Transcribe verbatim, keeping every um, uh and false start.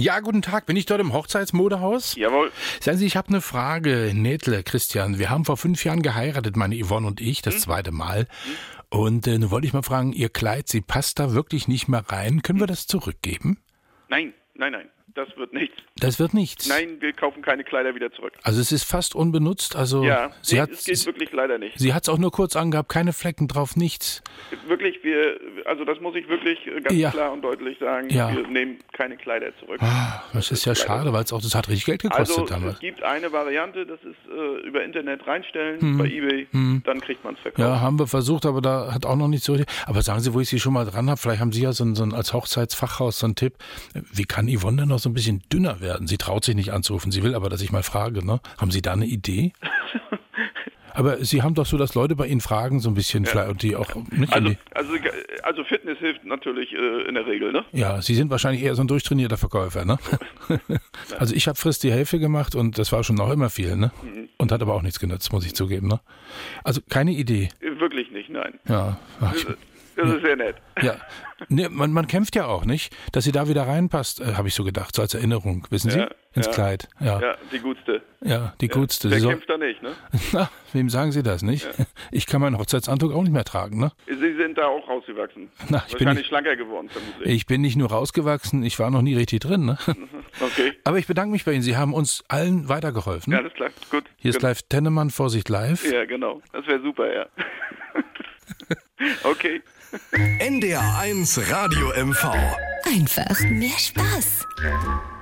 Ja, guten Tag. Bin ich dort im Hochzeitsmodehaus? Jawohl. Sagen Sie, ich habe eine Frage. Nädle, Christian, wir haben vor fünf Jahren geheiratet, meine Yvonne und ich, das hm? zweite Mal. Hm? Und äh, nun wollte ich mal fragen, Ihr Kleid, sie passt da wirklich nicht mehr rein. Können wir das zurückgeben? Nein, nein, nein. Das wird nichts. Das wird nichts? Nein, wir kaufen keine Kleider wieder zurück. Also es ist fast unbenutzt? Also ja, sie nee, hat, es geht wirklich leider nicht. Sie hat es auch nur kurz angehabt, keine Flecken drauf, nichts? Wirklich, wir, also das muss ich wirklich ganz ja. klar und deutlich sagen, ja. wir nehmen keine Kleider zurück. Ah, das, das ist, ist ja schade, weil es auch, das hat richtig Geld gekostet also, damals. Es gibt eine Variante, das ist äh, über Internet reinstellen, hm. bei eBay, hm. dann kriegt man es verkauft. Ja, haben wir versucht, aber da hat auch noch nicht so... Aber sagen Sie, wo ich Sie schon mal dran habe, vielleicht haben Sie ja so ein, so ein als Hochzeitsfachhaus so einen Tipp. Wie kann Yvonne denn noch so ein bisschen dünner werden? Sie traut sich nicht anzurufen, sie will aber, dass ich mal frage, ne? Haben Sie da eine Idee? Aber Sie haben doch so, dass Leute bei Ihnen fragen, so ein bisschen, ja. vielleicht, und die auch... Nicht also, die also, also Fitness hilft natürlich äh, in der Regel, ne? Ja, Sie sind wahrscheinlich eher so ein durchtrainierter Verkäufer, ne? Also ich habe Frist die Hälfte gemacht und das war schon noch immer viel, ne? Mhm. Und hat aber auch nichts genutzt, muss ich zugeben, ne? Also keine Idee. Wirklich nicht, nein. Ja. Ach, ich, Das ist sehr nett. Ja, nee, man, man kämpft ja auch, nicht? Dass sie da wieder reinpasst, äh, habe ich so gedacht, so als Erinnerung, wissen Sie? Ja, Ins ja. Kleid. Ja. ja, die Gutste. Ja, die ja. Gutste. Wer sie kämpft da nicht, ne? Na, wem sagen Sie das, nicht? Ja. Ich kann meinen Hochzeitsanzug auch nicht mehr tragen, ne? Sie sind da auch rausgewachsen. Na, ich Wahrscheinlich bin nicht, schlanker geworden, vermutlich. Ich bin nicht nur rausgewachsen, ich war noch nie richtig drin, ne? Okay. Aber ich bedanke mich bei Ihnen, Sie haben uns allen weitergeholfen. Ja, alles klar, gut. Hier ist genau. live Tennemann, Vorsicht live. Ja, genau. Das wäre super, ja. Okay. N D R eins Radio M V. Einfach mehr Spaß.